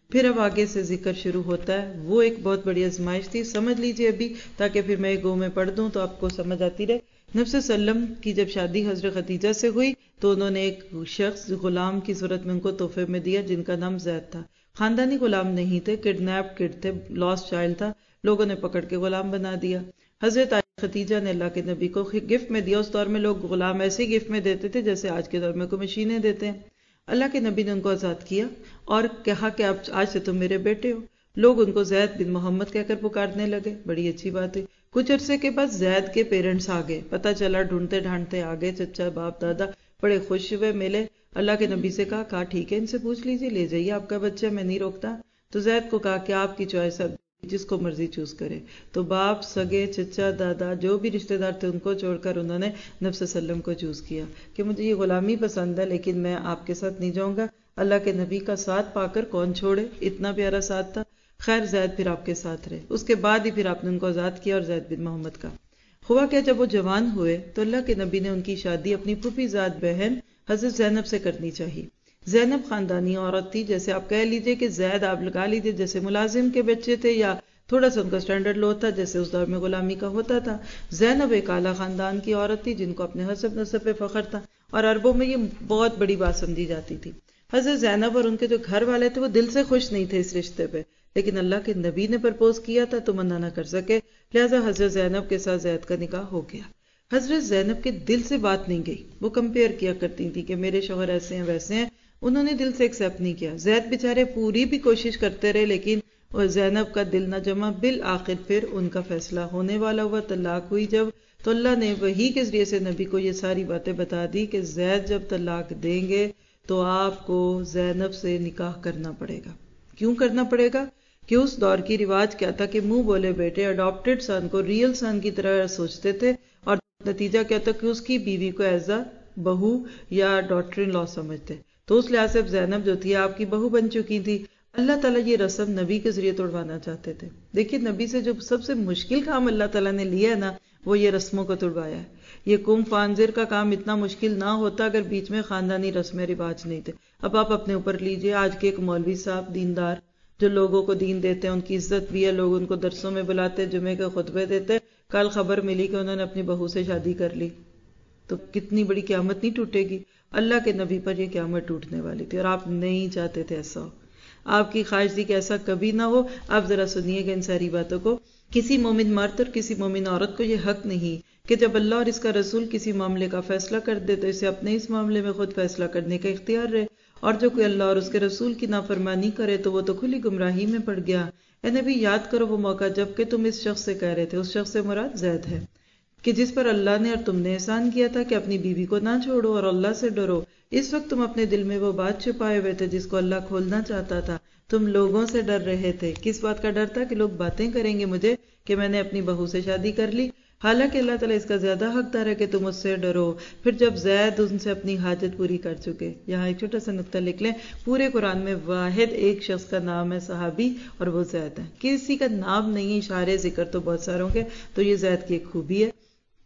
پھر اب آگے سے ذکر شروع ہوتا ہے. وہ ایک بہت بڑی آزمائش تھی، سمجھ لیجئے ابھی، تاکہ پھر میں گو میں پڑھ دوں تو آپ کو سمجھ آتی رہے. نبی صلی اللہ علیہ وسلم کی جب شادی حضرت خدیجہ سے ہوئی تو انہوں نے ایک شخص غلام کی صورت میں ان کو تحفے میں دیا جن کا نام زید تھا. خاندانی غلام نہیں تھے، کڈنیپ کڈ تھے، لاسٹ چائلڈ تھا، لوگوں نے پکڑ کے غلام بنا دیا. حضرت ختیجہ نے اللہ کے نبی کو گفٹ میں دیا. اس دور میں لوگ غلام ایسے گفٹ میں دیتے تھے جیسے آج کے دور میں کوئی مشینیں دیتے ہیں. اللہ کے نبی نے ان کو آزاد کیا اور کہا کہ اب آج سے تم میرے بیٹے ہو. لوگ ان کو زید بن محمد کہہ کر پکارنے لگے. بڑی اچھی بات ہے. کچھ عرصے کے بعد زید کے پیرنٹس آ گئے، پتہ چلا ڈھونڈتے ڈھانڈتے آ گئے، چچا باپ دادا بڑے خوش ہوئے، ملے. اللہ کے نبی سے کہا ٹھیک ہے ان سے پوچھ لیجیے، لے جائیے آپ کا بچہ، میں نہیں روکتا. تو زید کو کہا کہ آپ کی چوائس ہے، جس کو مرضی چوز کرے. تو باپ، سگے، چچا، دادا جو بھی رشتہ دار تھے ان کو چھوڑ کر انہوں نے نبی صلی اللہ علیہ وسلم کو چوز کیا کہ مجھے یہ غلامی پسند ہے لیکن میں آپ کے ساتھ نہیں جاؤں گا. اللہ کے نبی کا ساتھ پا کر کون چھوڑے، اتنا پیارا ساتھ تھا. خیر زید پھر آپ کے ساتھ رہے. اس کے بعد ہی پھر آپ نے ان کو آزاد کیا اور زید بن محمد کا. ہوا کیا، جب وہ جوان ہوئے تو اللہ کے نبی نے ان کی شادی اپنی پھوپھی زاد بہن حضرت زینب سے کرنی چاہیے. زینب خاندانی عورت تھی، جیسے آپ کہہ لیجئے کہ زید آپ لگا لیجئے جیسے ملازم کے بچے تھے یا تھوڑا سا ان کا سٹینڈرڈ لو تھا جیسے اس دور میں غلامی کا ہوتا تھا. زینب ایک اعلیٰ خاندان کی عورت تھی جن کو اپنے حسب نسب پہ فخر تھا اور عربوں میں یہ بہت بڑی بات سمجھی جاتی تھی. حضرت زینب اور ان کے جو گھر والے تھے وہ دل سے خوش نہیں تھے اس رشتے پہ، لیکن اللہ کے نبی نے پرپوز کیا تھا تو منع نہ کر سکے، لہذا حضرت زینب کے ساتھ زید کا نکاح ہو گیا. حضرت زینب کے دل سے بات نہیں گئی، وہ کمپیئر کیا کرتی تھی کہ میرے شوہر ایسے ہیں ویسے ہیں، انہوں نے دل سے ایکسیپٹ نہیں کیا. زید بیچارے پوری بھی کوشش کرتے رہے لیکن زینب کا دل نہ جمع. بالآخر پھر ان کا فیصلہ ہونے والا ہوا، طلاق ہوئی جب، تو اللہ نے وحی کے ذریعے سے نبی کو یہ ساری باتیں بتا دی کہ زید جب طلاق دیں گے تو آپ کو زینب سے نکاح کرنا پڑے گا. کیوں کرنا پڑے گا؟ کہ اس دور کی رواج کیا تھا کہ منہ بولے بیٹے اڈاپٹڈ سن کو ریئل سن کی طرح سوچتے تھے اور نتیجہ کیا تھا کہ اس کی بیوی کو ایز اے بہو یا ڈاٹر ان لا سمجھتے. تو اس لحاظ سے زینب جو تھی آپ کی بہو بن چکی تھی. اللہ تعالیٰ یہ رسم نبی کے ذریعے توڑوانا چاہتے تھے. دیکھیے نبی سے جو سب سے مشکل کام اللہ تعالیٰ نے لیا ہے نا، وہ یہ رسموں کو توڑوایا ہے. یہ کم فانزر کا کام اتنا مشکل نہ ہوتا اگر بیچ میں خاندانی رسم رواج نہیں تھے. اب آپ اپنے اوپر لیجئے، آج کے ایک مولوی صاحب دیندار جو لوگوں کو دین دیتے ہیں، ان کی عزت بھی ہے، لوگ ان کو درسوں میں بلاتے، جمعے کے خطبے دیتے. کل خبر ملی کہ انہوں نے اپنی بہو سے شادی کر لی، تو کتنی بڑی قیامت نہیں ٹوٹے گی؟ اللہ کے نبی پر یہ قیامت ٹوٹنے والی تھی اور آپ نہیں چاہتے تھے ایسا ہو. آپ کی خواہش تھی کہ ایسا کبھی نہ ہو. آپ ذرا سنیے گا ان ساری باتوں کو. کسی مومن مرد اور کسی مومن عورت کو یہ حق نہیں کہ جب اللہ اور اس کا رسول کسی معاملے کا فیصلہ کر دے تو اسے اپنے اس معاملے میں خود فیصلہ کرنے کا اختیار رہے، اور جو کوئی اللہ اور اس کے رسول کی نافرمانی کرے تو وہ تو کھلی گمراہی میں پڑ گیا. اے نبی یاد کرو وہ موقع جب کہ تم اس شخص سے کہہ رہے تھے، اس شخص سے مراد زید ہے، کہ جس پر اللہ نے اور تم نے احسان کیا تھا کہ اپنی بیوی کو نہ چھوڑو اور اللہ سے ڈرو. اس وقت تم اپنے دل میں وہ بات چھپائے ہوئے تھے جس کو اللہ کھولنا چاہتا تھا. تم لوگوں سے ڈر رہے تھے. کس بات کا ڈر تھا؟ کہ لوگ باتیں کریں گے مجھے کہ میں نے اپنی بہو سے شادی کر لی. حالانکہ اللہ تعالیٰ اس کا زیادہ حقدار ہے کہ تم اس سے ڈرو. پھر جب زید ان سے اپنی حاجت پوری کر چکے، یہاں ایک چھوٹا سا نقطہ لکھ لیں، پورے قرآن میں واحد ایک شخص کا نام ہے صحابی اور وہ زید ہے. کسی کا نام نہیں، اشارے ذکر تو بہت ساروں کے، تو یہ زید کی ایک خوبی ہے.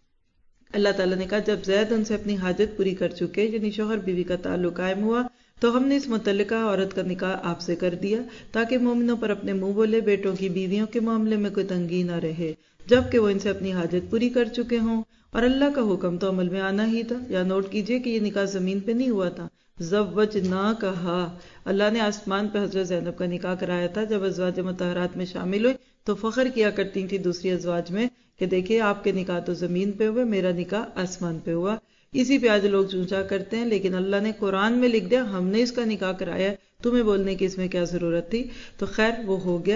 اللہ تعالیٰ نے کہا جب زید ان سے اپنی حاجت پوری کر چکے، یعنی شوہر بیوی کا تعلق قائم ہوا، تو ہم نے اس متعلقہ عورت کا نکاح آپ سے کر دیا تاکہ مومنوں پر اپنے منہ بولے بیٹوں کی بیویوں کے معاملے میں کوئی تنگی نہ رہے جبکہ وہ ان سے اپنی حاجت پوری کر چکے ہوں. اور اللہ کا حکم تو عمل میں آنا ہی تھا. یا نوٹ کیجئے کہ یہ نکاح زمین پہ نہیں ہوا تھا، زوج نہ کہا. اللہ نے آسمان پہ حضرت زینب کا نکاح کرایا تھا. جب ازواج مطہرات میں شامل ہوئی تو فخر کیا کرتی تھی دوسری ازواج میں کہ دیکھیں آپ کے نکاح تو زمین پہ ہوئے، میرا نکاح آسمان پہ ہوا. اسی پہ آج لوگ چونچا کرتے ہیں، لیکن اللہ نے قرآن میں لکھ دیا ہم نے اس کا نکاح کرایا ہے، تمہیں بولنے کی اس میں کیا ضرورت تھی؟ تو خیر وہ ہو گیا،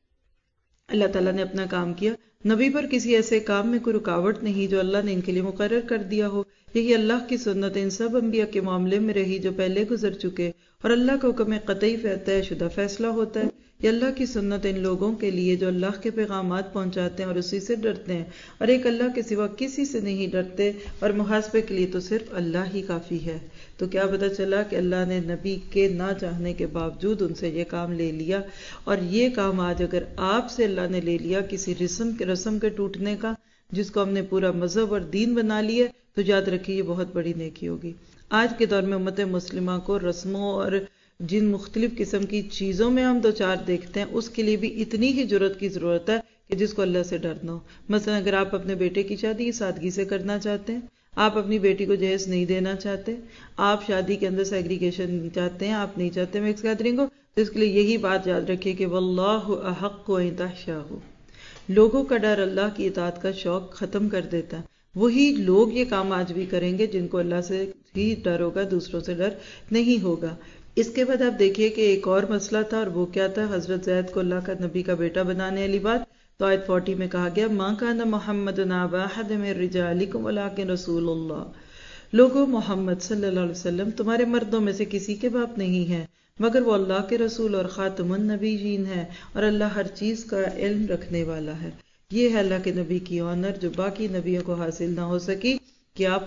اللہ تعالیٰ نے اپنا کام کیا. نبی پر کسی ایسے کام میں کوئی رکاوٹ نہیں جو اللہ نے ان کے لیے مقرر کر دیا ہو. یہی اللہ کی سنت ان سب انبیاء کے معاملے میں رہی جو پہلے گزر چکے، اور اللہ کا حکم قطعی طے شدہ فیصلہ ہوتا ہے. یہ اللہ کی سنت ان لوگوں کے لیے جو اللہ کے پیغامات پہنچاتے ہیں اور اسی سے ڈرتے ہیں، اور ایک اللہ کے سوا کسی سے نہیں ڈرتے، اور محاسبے کے لیے تو صرف اللہ ہی کافی ہے. تو کیا پتہ چلا کہ اللہ نے نبی کے نہ چاہنے کے باوجود ان سے یہ کام لے لیا. اور یہ کام آج اگر آپ سے اللہ نے لے لیا کسی رسم کے ٹوٹنے کا، جس کو ہم نے پورا مذہب اور دین بنا لیا، تو یاد رکھیے یہ بہت بڑی نیکی ہوگی. آج کے دور میں امت مسلمہ کو رسموں اور جن مختلف قسم کی چیزوں میں ہم دو چار دیکھتے ہیں اس کے لیے بھی اتنی ہی جرات کی ضرورت ہے کہ جس کو اللہ سے ڈرنا ہو. مثلا اگر آپ اپنے بیٹے کی شادی سادگی سے کرنا چاہتے ہیں، آپ اپنی بیٹی کو جہیز نہیں دینا چاہتے، آپ شادی کے اندر سیگریگیشن چاہتے ہیں، آپ نہیں چاہتے مکس گیدرنگ ہو، تو اس کے لیے یہی بات یاد رکھیے کہ واللہ احق ان تحشاہ. لوگوں کا ڈر اللہ کی اطاعت کا شوق ختم کر دیتا ہے. وہی لوگ یہ کام آج بھی کریں گے جن کو اللہ سے ہی ڈر ہوگا، دوسروں سے ڈر نہیں ہوگا. اس کے بعد آپ دیکھیے کہ ایک اور مسئلہ تھا، اور وہ کیا تھا؟ حضرت زید کو اللہ کا نبی کا بیٹا بنانے والی بات. تو آیت 40 میں کہا گیا مَا كَانَ مُحَمَّدٌ أَبَا أَحَدٍ مِّن رِّجَالِكُمْ وَلَٰكِن رَّسُولُ اللَّهِ. لوگوں، محمد صلی اللہ علیہ وسلم تمہارے مردوں میں سے کسی کے باپ نہیں ہیں مگر وہ اللہ کے رسول اور خاتم النبیین ہے، اور اللہ ہر چیز کا علم رکھنے والا ہے. یہ ہے اللہ کے نبی کی آنر جو باقی نبیوں کو حاصل نہ ہو سکی کہ آپ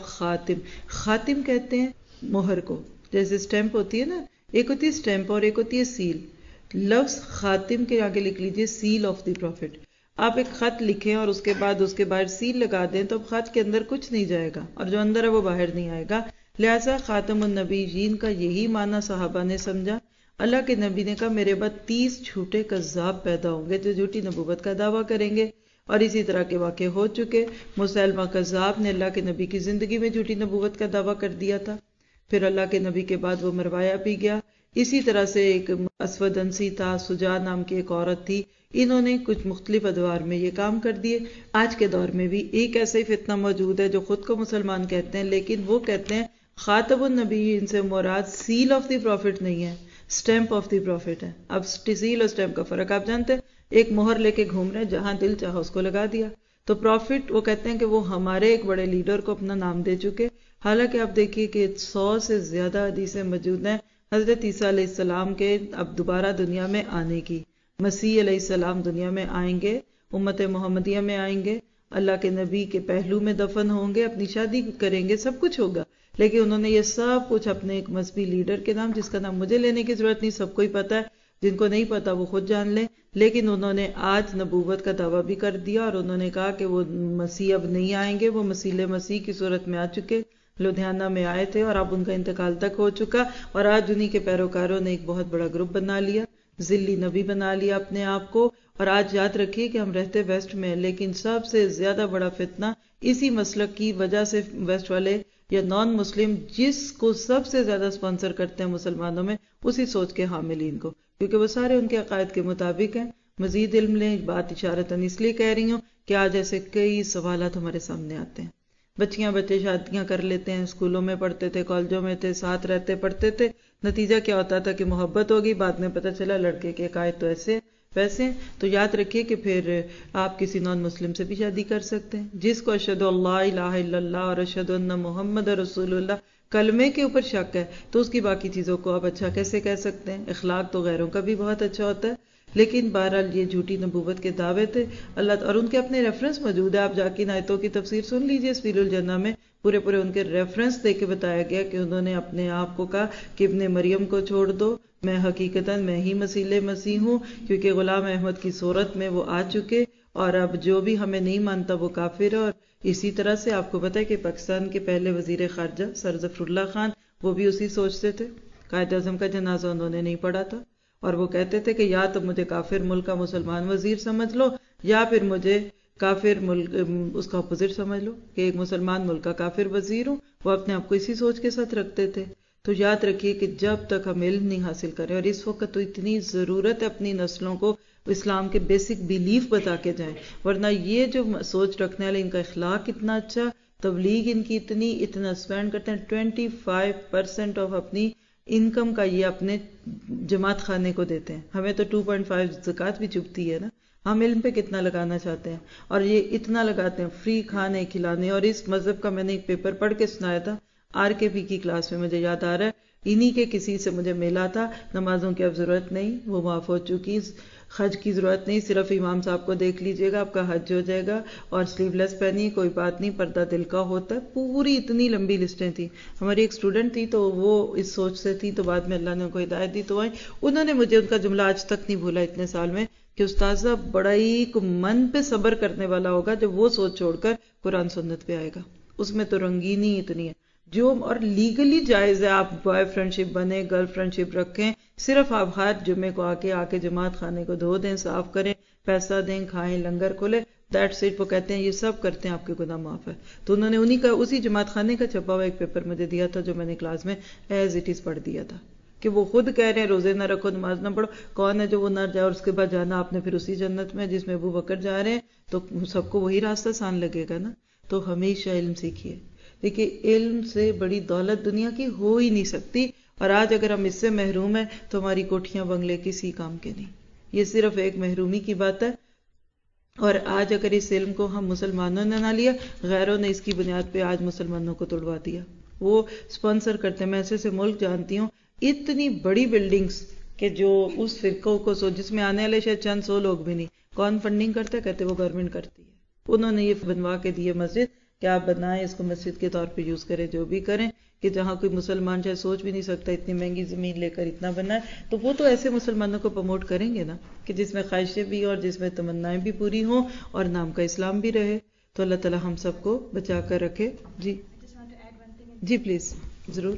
خاتم کہتے ہیں مہر کو. جیسے سٹیمپ ہوتی ہے نا، ایک ہوتی ہے سٹیمپ اور ایک ہوتی ہے سیل. لفظ خاتم کے آگے لکھ لیجئے سیل آف دی پروفٹ. آپ ایک خط لکھیں اور اس کے باہر سیل لگا دیں تو اب خط کے اندر کچھ نہیں جائے گا، اور جو اندر ہے وہ باہر نہیں آئے گا. لہٰذا خاتم النبیین کا یہی معنی صحابہ نے سمجھا. اللہ کے نبی نے کہا میرے بعد 30 جھوٹے کذاب پیدا ہوں گے جو جھوٹی نبوت کا دعویٰ کریں گے، اور اسی طرح کے واقع ہو چکے. مسیلمہ کذاب نے اللہ کے نبی کی زندگی میں جھوٹی نبوت کا دعویٰ کر دیا تھا، پھر اللہ کے نبی کے بعد وہ مروایا بھی گیا. اسی طرح سے ایک اسود انسی تھا، سجا نام کی ایک عورت تھی. انہوں نے کچھ مختلف ادوار میں یہ کام کر دیے. آج کے دور میں بھی ایک ایسا ہی فتنہ موجود ہے جو خود کو مسلمان کہتے ہیں، لیکن وہ کہتے ہیں خاتم النبی ان سے مراد سیل آف دی پروفٹ نہیں ہے، سٹیمپ آف دی پروفٹ ہے. اب سیل اور سٹیمپ کا فرق آپ جانتے ہیں. ایک مہر لے کے گھوم رہے ہیں، جہاں دل چاہا اس کو لگا دیا. تو پروفٹ وہ کہتے ہیں کہ وہ ہمارے ایک بڑے لیڈر کو اپنا نام دے چکے. حالانکہ آپ دیکھیے کہ 100 سے زیادہ حدیثیں موجود ہیں حضرت عیسیٰ علیہ السلام کے اب دوبارہ دنیا میں آنے کی. مسیح علیہ السلام دنیا میں آئیں گے، امت محمدیہ میں آئیں گے، اللہ کے نبی کے پہلو میں دفن ہوں گے، اپنی شادی کریں گے، سب کچھ ہوگا. لیکن انہوں نے یہ سب کچھ اپنے ایک مذہبی لیڈر کے نام، جس کا نام مجھے لینے کی ضرورت نہیں، سب کو ہی پتا ہے، جن کو نہیں پتا وہ خود جان لیں. لیکن انہوں نے آج نبوت کا دعویٰ بھی کر دیا، اور انہوں نے کہا کہ وہ مسیح اب نہیں آئیں گے. وہ مسیح کی صورت میں آ چکے، لدھیانہ میں آئے تھے اور اب ان کا انتقال تک ہو چکا. اور آج انہی کے پیروکاروں نے ایک بہت بڑا گروپ بنا لیا، ذلی نبی بنا لیا اپنے آپ کو. اور آج یاد رکھیے کہ ہم رہتے ویسٹ میں، لیکن سب سے زیادہ بڑا فتنہ اسی مسلک کی وجہ سے ویسٹ والے یا نان مسلم جس کو سب سے زیادہ سپانسر کرتے ہیں مسلمانوں میں، اسی سوچ کے حاملین کو، کیونکہ وہ سارے ان کے عقائد کے مطابق ہیں. مزید علم لیں، بات اشارتاً اس لیے کہہ رہی ہوں کہ آج ایسے کئی سوالات ہمارے سامنے آتے ہیں. بچے شادیاں کر لیتے ہیں، اسکولوں میں پڑھتے تھے، کالجوں میں تھے، ساتھ رہتے پڑھتے تھے، نتیجہ کیا ہوتا تھا کہ محبت ہوگی، بعد میں پتہ چلا لڑکے کے عقائد تو ایسے ویسے. تو یاد رکھیے کہ پھر آپ کسی نان مسلم سے بھی شادی کر سکتے ہیں. جس کو اشہد اللہ الہ الا اللہ اور اشہد ان محمد رسول اللہ کلمے کے اوپر شک ہے، تو اس کی باقی چیزوں کو آپ اچھا کیسے کہہ سکتے ہیں؟ اخلاق تو غیروں کا بھی بہت اچھا ہوتا ہے. لیکن بہرحال یہ جھوٹی نبوت کے دعوے تھے اللہ، اور ان کے اپنے ریفرنس موجود ہے. آپ جا کے آیتوں کی تفسیر سن لیجئے، سبیل الجنہ میں پورے ان کے ریفرنس دے کے بتایا گیا کہ انہوں نے اپنے آپ کو کہا کہ ابن مریم کو چھوڑ دو، میں حقیقتاً میں ہی مسیح ہوں، کیونکہ غلام احمد کی صورت میں وہ آ چکے، اور اب جو بھی ہمیں نہیں مانتا وہ کافر ہے. اور اسی طرح سے آپ کو پتہ ہے کہ پاکستان کے پہلے وزیر خارجہ سر ظفر اللہ خان وہ بھی اسی سوچتے تھے. قائد اعظم کا جنازہ انہوں نے نہیں پڑھا تھا، اور وہ کہتے تھے کہ یا تو مجھے کافر ملک کا مسلمان وزیر سمجھ لو، یا پھر مجھے کافر ملک اس کا اپوزٹ سمجھ لو کہ ایک مسلمان ملک کا کافر وزیر ہوں. وہ اپنے آپ کو اسی سوچ کے ساتھ رکھتے تھے. تو یاد رکھیے کہ جب تک ہم علم نہیں حاصل کریں، اور اس وقت تو اتنی ضرورت ہے اپنی نسلوں کو اسلام کے بیسک بیلیف بتا کے جائیں، ورنہ یہ جو سوچ رکھنے والے ان کا اخلاق اتنا اچھا، تبلیغ ان کی اتنا سپینڈ کرتے ہیں، 25% آف اپنی انکم کا یہ اپنے جماعت خانے کو دیتے ہیں. ہمیں تو 2.5 زکوٰۃ بھی چبھتی ہے نا. ہم علم پہ کتنا لگانا چاہتے ہیں، اور یہ اتنا لگاتے ہیں فری کھانے کھلانے. اور اس مذہب کا میں نے ایک پیپر پڑھ کے سنایا تھا RKP کی کلاس میں، مجھے یاد آ رہا ہے انہی کے کسی سے مجھے ملا تھا. نمازوں کی اب ضرورت نہیں، وہ معاف ہو چکی. حج کی ضرورت نہیں، صرف امام صاحب کو دیکھ لیجئے گا، آپ کا حج ہو جائے گا. اور سلیو لیس پہنی، کوئی بات نہیں، پردہ دل کا ہوتا ہے. پوری اتنی لمبی لسٹیں تھیں. ہماری ایک اسٹوڈنٹ تھی تو وہ اس سوچ سے تھی، تو بعد میں اللہ نے ان کو ہدایت دی تو آئی. انہوں نے مجھے ان کا جملہ آج تک نہیں بھولا اتنے سال میں، کہ استاذہ بڑا ہی من پہ صبر کرنے والا ہوگا جب وہ سوچ چھوڑ کر قرآن سنت پہ آئے گا. اس میں تو رنگینی اتنی ہے. جو اور لیگلی جائز ہے، آپ بوائے فرینڈ شپ بنے، گرل فرینڈ شپ رکھیں، صرف آپ ہر جمعے کو آ کے جماعت خانے کو دھو دیں، صاف کریں، پیسہ دیں، کھائیں، لنگر کھولے، دیٹس اٹ. وہ کہتے ہیں یہ سب کرتے ہیں آپ کے گناہ معاف ہے. تو انہوں نے انہی کا اسی جماعت خانے کا چھپا ہوا ایک پیپر مجھے دیا تھا جو میں نے کلاس میں ایز اٹ از پڑھ دیا تھا کہ وہ خود کہہ رہے ہیں روزے نہ رکھو، نماز نہ پڑھو. کون ہے جو وہ نہ جائے اور اس کے بعد جانا آپ نے پھر اسی جنت میں جس میں ابو بکر جا رہے ہیں؟ تو سب کو وہی راستہ آسان لگے گا نا. تو ہمیشہ علم سیکھیے. دیکھیے علم سے بڑی دولت دنیا کی ہو ہی نہیں سکتی، اور آج اگر ہم اس سے محروم ہیں تو ہماری کوٹھیاں بنگلے کسی کام کے نہیں. یہ صرف ایک محرومی کی بات ہے. اور آج اگر اس علم کو ہم مسلمانوں نے نہ لیا، غیروں نے اس کی بنیاد پہ آج مسلمانوں کو توڑوا دیا. وہ سپانسر کرتے ہیں. میں ایسے ملک جانتی ہوں اتنی بڑی بلڈنگز کہ جو اس فرقوں کو جس میں آنے والے شاید چند سو لوگ بھی نہیں. کون فنڈنگ کرتا ہے؟ کہتے وہ گورنمنٹ کرتی ہے. انہوں نے یہ بنوا کے دی ہے مسجد کہ آپ بنائیں، اس کو مسجد کے طور پہ یوز کریں، جو بھی کریں، کہ جہاں کوئی مسلمان چاہے سوچ بھی نہیں سکتا اتنی مہنگی زمین لے کر اتنا بنائے. تو وہ تو ایسے مسلمانوں کو پروموٹ کریں گے نا کہ جس میں خواہشیں بھی اور جس میں تمنائیں بھی پوری ہوں اور نام کا اسلام بھی رہے. تو اللہ تعالی ہم سب کو بچا کر رکھے. جی جی پلیز ضرور.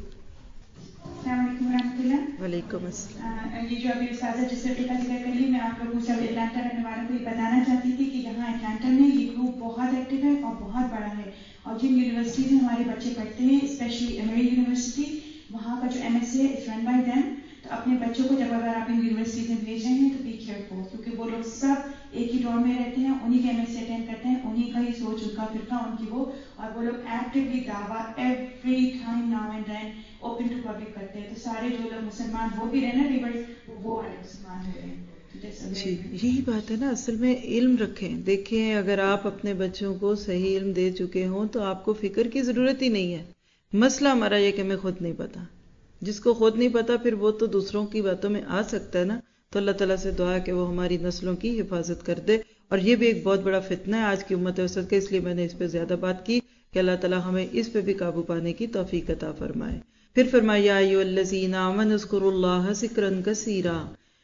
السلام علیکم ورحمۃ اللہ. وعلیکم السلام. یہ جو ابھی استاذہ جس طریقے کا ذکر کری، میں آپ لوگوں سے اٹلانٹا رہنے والوں کو یہ بتانا چاہتی تھی کہ یہاں اٹلانٹا میں یہ گروپ بہت ایکٹیو ہے اور بہت بڑا ہے. اور جن یونیورسٹیز میں ہمارے بچے پڑھتے ہیں، اسپیشلی ایمری یونیورسٹی، وہاں کا جو ایم ایس سی ہے از رن بائی دیم. تو اپنے بچوں کو جب اگر آپ ان یونیورسٹیز میں بھیج رہے ہیں تو بی کیئرفل، کیونکہ وہ لوگ سب ایک ہی ڈور میں رہتے ہیں، انہی کے ایم ایس سی اٹینڈ کرتے ہیں، انہی کا ہی سوچ، ان کا فرقہ، ان کی وہ، اور وہ لوگ ایکٹیولی دعویٰ every time now and then open to public کرتے ہیں. تو سارے جو لوگ مسلمان ہو بھی رہے نا ریورس، وہ والے مسلمان ہو رہے ہیں. جی یہی بات ہے نا. اصل میں علم رکھیں. دیکھیں اگر آپ اپنے بچوں کو صحیح علم دے چکے ہوں تو آپ کو فکر کی ضرورت ہی نہیں ہے. مسئلہ ہمارا یہ کہ ہمیں خود نہیں پتا. جس کو خود نہیں پتا پھر وہ تو دوسروں کی باتوں میں آ سکتا ہے نا. تو اللہ تعالیٰ سے دعا ہے کہ وہ ہماری نسلوں کی حفاظت کر دے. اور یہ بھی ایک بہت بڑا فتنہ ہے آج کی امت وسط کا، اس لیے میں نے اس پہ زیادہ بات کی کہ اللہ تعالیٰ ہمیں اس پہ بھی قابو پانے کی توفیق عطا فرمائے. پھر فرمایا یا ایھا الذین آمنوا اذکروا اللہ ذکرا کثیرا.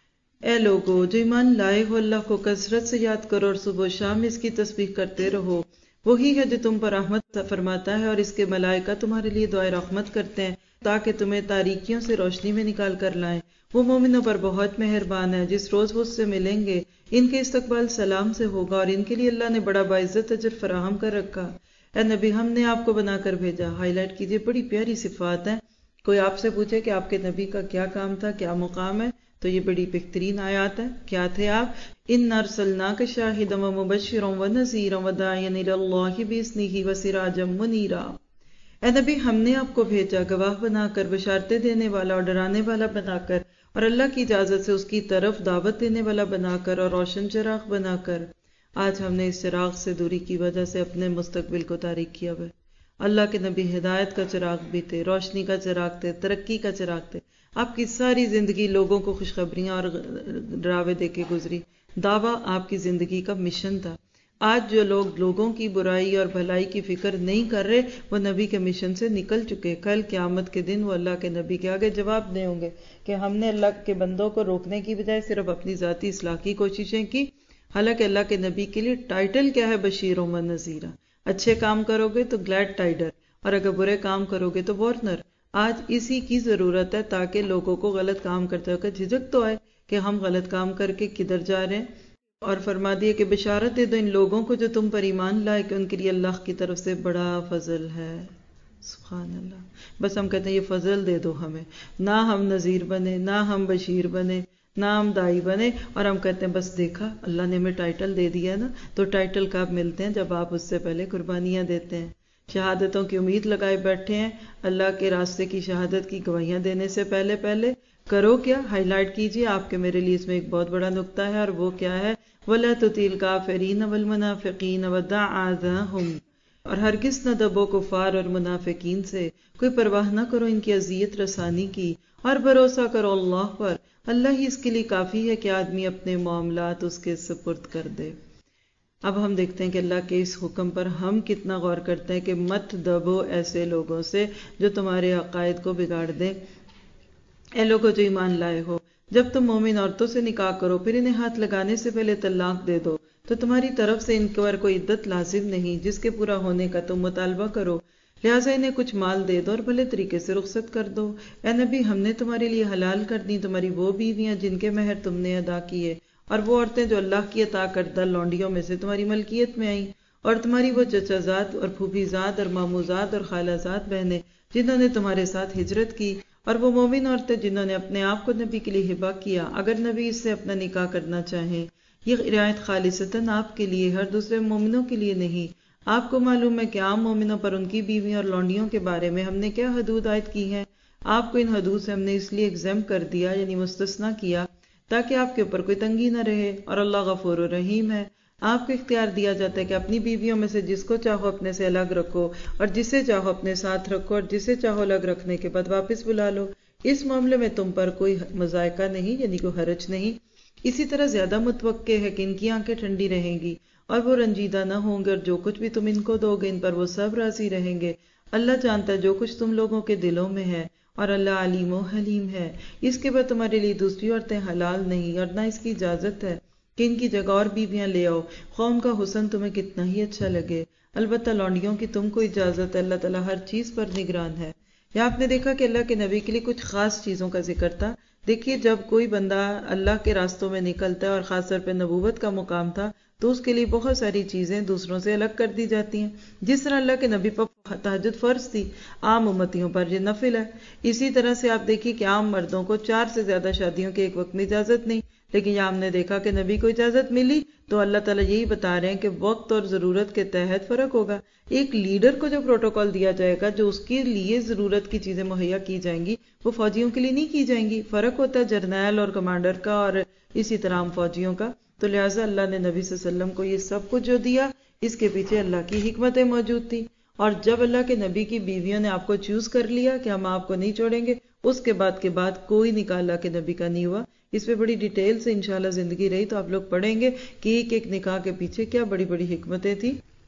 اے لوگو جو ایمان لائے ہو، اللہ کو کثرت سے یاد کرو اور صبح و شام اس کی تسبیح کرتے رہو. وہی ہے جو تم پر رحمت فرماتا ہے اور اس کے ملائکہ تمہارے لیے دعائے رحمت کرتے ہیں تاکہ تمہیں تاریکیوں سے روشنی میں نکال کر لائیں. وہ مومنوں پر بہت مہربان ہے. جس روز وہ اس سے ملیں گے ان کے استقبال سلام سے ہوگا اور ان کے لیے اللہ نے بڑا باعزت اجر فراہم کر رکھا. اے نبی ہم نے آپ کو بنا کر بھیجا. ہائی لائٹ کیجئے، بڑی پیاری صفات ہیں. کوئی آپ سے پوچھے کہ آپ کے نبی کا کیا کام تھا، کیا مقام ہے، تو یہ بڑی بہترین آیات ہے. کیا تھے آپ؟ اِنَّا أَرْسَلْنَاكَ شَاهِدًا وَمُبَشِّرًا وَنَذِيرًا وَدَاعِيًا إِلَى اللَّهِ بِإِذْنِهِ وَسِرَاجًا مُنِيرًا. اے نبی ہم نے آپ کو بھیجا گواہ بنا کر، بشارتیں دینے والا اور ڈرانے والا بنا کر، اور اللہ کی اجازت سے اس کی طرف دعوت دینے والا بنا کر، اور روشن چراغ بنا کر. آج ہم نے اس چراغ سے دوری کی وجہ سے اپنے مستقبل کو تاریک کیا ہوا ہے. اللہ کے نبی ہدایت کا چراغ بھی تھے، روشنی کا چراغ تھے، ترقی کا چراغ تھے. آپ کی ساری زندگی لوگوں کو خوشخبریاں اور ڈراوے دے کے گزری. دعویٰ آپ کی زندگی کا مشن تھا. آج جو لوگ لوگوں کی برائی اور بھلائی کی فکر نہیں کر رہے وہ نبی کے مشن سے نکل چکے. کل قیامت کے دن وہ اللہ کے نبی کے آگے جواب دے ہوں گے کہ ہم نے اللہ کے بندوں کو روکنے کی بجائے صرف اپنی ذاتی اصلاح کی کوششیں کی. حالانکہ اللہ کے نبی کے لیے ٹائٹل کیا ہے؟ بشیر و نذیر. اچھے کام کرو گے تو گلیڈ ٹائڈر، اور اگر برے کام کرو گے تو وارنر. آج اسی کی ضرورت ہے تاکہ لوگوں کو غلط کام کرتے وقت جھجک تو آئے کہ ہم غلط کام کر کے کدھر جا رہے ہیں. اور فرما دیے کہ بشارت دے دو ان لوگوں کو جو تم پر ایمان لائے کہ ان کے لیے اللہ کی طرف سے بڑا فضل ہے. سبحان اللہ. بس ہم کہتے ہیں یہ فضل دے دو ہمیں، نہ ہم نذیر بنے، نہ ہم بشیر بنے، نہ ہم دائی بنے، اور ہم کہتے ہیں بس دیکھا اللہ نے ہمیں ٹائٹل دے دیا نا. تو ٹائٹل کب ملتے ہیں؟ جب آپ اس سے پہلے قربانیاں دیتے ہیں، شہادتوں کی امید لگائے بیٹھے ہیں. اللہ کے راستے کی شہادت کی گواہیاں دینے سے پہلے کرو کیا؟ ہائی لائٹ کیجئے. آپ کے میرے لیے اس میں ایک بہت بڑا نقطہ ہے، اور وہ کیا ہے؟ وَلَا تُطِعِ الْكَافِرِينَ وَالْمُنَافِقِينَ وَدَعْ أَذَاهُمْ. اور ہرگز نہ دبو کفار اور منافقین سے، کوئی پرواہ نہ کرو ان کی اذیت رسانی کی، اور بھروسہ کرو اللہ پر. اللہ ہی اس کے لیے کافی ہے کہ آدمی اپنے معاملات اس کے سپرد کر دے. اب ہم دیکھتے ہیں کہ اللہ کے اس حکم پر ہم کتنا غور کرتے ہیں کہ مت دبو ایسے لوگوں سے جو تمہارے عقائد کو بگاڑ دیں. اے لوگو جو ایمان لائے ہو، جب تم مومن عورتوں سے نکاح کرو پھر انہیں ہاتھ لگانے سے پہلے طلاق دے دو تو تمہاری طرف سے ان پر کوئی عدت لازم نہیں جس کے پورا ہونے کا تم مطالبہ کرو. لہٰذا انہیں کچھ مال دے دو اور بھلے طریقے سے رخصت کر دو۔ اے نبی، ہم نے تمہارے لیے حلال کر دی تمہاری وہ بیویاں جن کے مہر تم نے ادا کیے، اور وہ عورتیں جو اللہ کی عطا کردہ لونڈیوں میں سے تمہاری ملکیت میں آئیں، اور تمہاری وہ چچا زاد اور پھوپھی زاد اور مامو زاد اور خالہ زاد بہنیں جنہوں نے تمہارے ساتھ ہجرت کی، اور وہ مومن عورتیں جنہوں نے اپنے آپ کو نبی کے لیے ہبہ کیا، اگر نبی اس سے اپنا نکاح کرنا چاہیں۔ یہ رعایت خالصتاً آپ کے لیے، ہر دوسرے مومنوں کے لیے نہیں۔ آپ کو معلوم ہے کہ عام مومنوں پر ان کی بیویوں اور لونڈیوں کے بارے میں ہم نے کیا حدود عائد کی ہیں۔ آپ کو ان حدود سے ہم نے اس لیے ایگزیم کر دیا، یعنی مستثنیٰ کیا، تاکہ آپ کے اوپر کوئی تنگی نہ رہے، اور اللہ غفور و رحیم ہے۔ آپ کو اختیار دیا جاتا ہے کہ اپنی بیویوں میں سے جس کو چاہو اپنے سے الگ رکھو، اور جسے چاہو اپنے ساتھ رکھو، اور جسے چاہو الگ رکھنے کے بعد واپس بلا لو۔ اس معاملے میں تم پر کوئی مذائقہ نہیں، یعنی کوئی حرج نہیں۔ اسی طرح زیادہ متوقع ہے کہ ان کی آنکھیں ٹھنڈی رہیں گی اور وہ رنجیدہ نہ ہوں گے، اور جو کچھ بھی تم ان کو دو گے ان پر وہ سب راضی رہیں گے۔ اللہ جانتا ہے جو کچھ تم لوگوں کے دلوں میں ہے، اور اللہ علیم و حلیم ہے۔ اس کے بعد تمہارے لیے دوسری عورتیں حلال نہیں، اور نہ اس کی اجازت ہے کہ ان کی جگہ اور بیویاں لے آؤ، خواہ ان کا حسن تمہیں کتنا ہی اچھا لگے۔ البتہ لونڈیوں کی تم کو اجازت ہے، اللہ تعالیٰ ہر چیز پر نگران ہے۔ یا آپ نے دیکھا کہ اللہ کے نبی کے لیے کچھ خاص چیزوں کا ذکر تھا۔ دیکھیے، جب کوئی بندہ اللہ کے راستوں میں نکلتا ہے، اور خاص طور پہ نبوت کا مقام تھا، تو اس کے لیے بہت ساری چیزیں دوسروں سے الگ کر دی جاتی ہیں۔ جس طرح اللہ کے نبی پر تہجد فرض تھی، عام امتیوں پر یہ نفل ہے۔ اسی طرح سے آپ دیکھیے کہ عام مردوں کو 4 سے زیادہ شادیوں کے ایک وقت میں اجازت نہیں، لیکن یہاں ہم نے دیکھا کہ نبی کو اجازت ملی، تو اللہ تعالیٰ یہی بتا رہے ہیں کہ وقت اور ضرورت کے تحت فرق ہوگا۔ ایک لیڈر کو جو پروٹوکول دیا جائے گا، جو اس کے لیے ضرورت کی چیزیں مہیا کی جائیں گی، وہ فوجیوں کے لیے نہیں کی جائیں گی۔ فرق ہوتا ہے جرنیل اور کمانڈر کا، اور اسی طرح عام فوجیوں کا۔ تو لہٰذا اللہ نے نبی صلی اللہ علیہ وسلم کو یہ سب کچھ جو دیا، اس کے پیچھے اللہ کی حکمتیں موجود تھی۔ اور جب اللہ کے نبی کی بیویوں نے آپ کو چوز کر لیا کہ ہم آپ کو نہیں چھوڑیں گے، اس کے بعد کوئی نکاح اللہ کے نبی کا نہیں ہوا۔ اس پہ بڑی ڈیٹیل سے انشاءاللہ زندگی رہی تو آپ لوگ پڑھیں گے کہ ایک ایک نکاح کے پیچھے کیا بڑی بڑی حکمتیں تھیں۔